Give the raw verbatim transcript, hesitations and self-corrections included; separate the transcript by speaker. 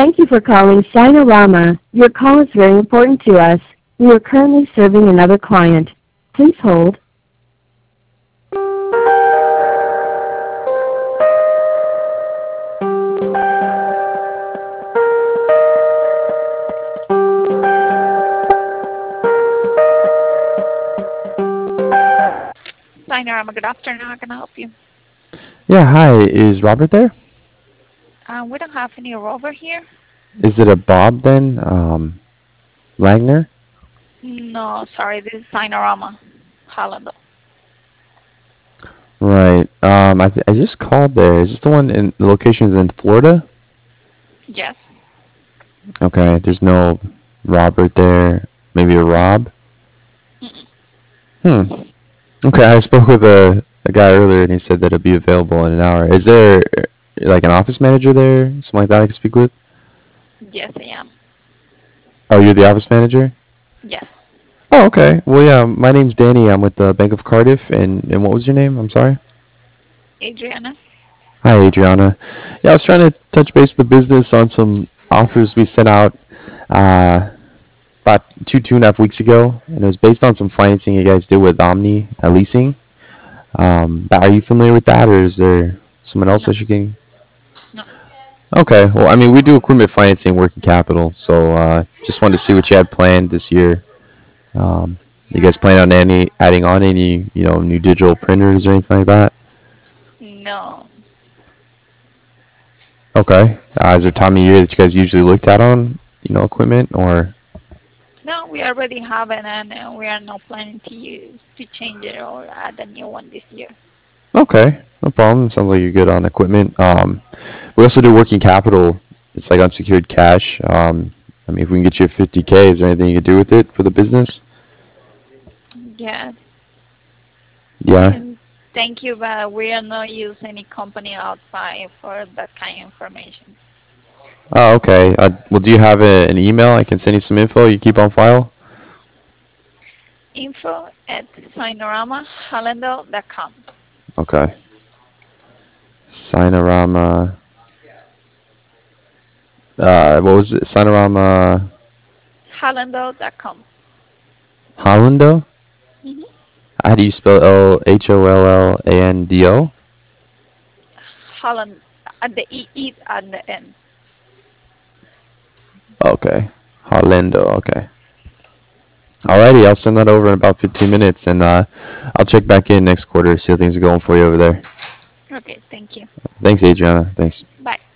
Speaker 1: Thank you for calling Sinorama. Your call is very important to us. We are currently serving another client. Please hold.
Speaker 2: Sinorama, good afternoon. How can I help you?
Speaker 3: Yeah, hi. Is Robert there?
Speaker 2: Um, we don't have any rover here.
Speaker 3: Is it a Bob then? Um, Wagner?
Speaker 2: No, sorry, this is Sinorama, Hollando.
Speaker 3: Right. Um, I, th- I just called there. Is this the one in the locations in Florida?
Speaker 2: Yes.
Speaker 3: Okay, there's no Robert there. Maybe a Rob?
Speaker 2: Mm-mm.
Speaker 3: Hmm. Okay, I spoke with a, a guy earlier and he said that it'll be available in an hour. Is there uh, like an office manager there? Something like that I can speak with?
Speaker 2: Yes, I am.
Speaker 3: Oh, you're the office manager?
Speaker 2: Yes.
Speaker 3: Oh, okay. Well, yeah, my name's Danny. I'm with the Bank of Cardiff. And, and what was your name? I'm sorry?
Speaker 2: Adriana?
Speaker 3: Hi, Adriana. Yeah, I was trying to touch base with the business on some offers we sent out uh, about two, two and a half weeks ago, and it was based on some financing you guys did with Omni uh, Leasing. Um, are you familiar with that, or is there someone else
Speaker 2: No.
Speaker 3: that you can?
Speaker 2: No.
Speaker 3: Okay, well, I mean, we do equipment financing, working capital, so uh, just wanted to see what you had planned this year. Um, you guys plan on any adding on any, you know, new digital printers or anything like that?
Speaker 2: No.
Speaker 3: Okay. Uh, is there a time of year that you guys usually looked at on, you know, equipment or?
Speaker 2: No, we already have it and uh, we are not planning to use to change it or add a new one this year.
Speaker 3: Okay, no problem. Sounds like you're good on equipment. Um, we also do working capital. It's like unsecured cash. Um, I mean, if we can get you fifty k, is there anything you can do with it for the business?
Speaker 2: Yes.
Speaker 3: Yeah.
Speaker 2: And thank you, but we are not use any company outside for that kind of information.
Speaker 3: Oh, okay. Uh, well, do you have a, an email? I can send you some info you keep on file.
Speaker 2: Info at sinoramahalendo dot com.
Speaker 3: Okay. Sinorama. Uh, what was it? Sinorama
Speaker 2: Halando dot com.
Speaker 3: Hollando?
Speaker 2: Mm-hmm.
Speaker 3: How do you spell L H O L L A N D O?
Speaker 2: Holland at the E E at the end.
Speaker 3: Okay. Hollando. Okay. Alrighty, I'll send that over in about fifteen minutes, and uh, I'll check back in next quarter, see how things are going for you over there.
Speaker 2: Okay, thank you.
Speaker 3: Thanks, Adriana. Thanks.
Speaker 2: Bye.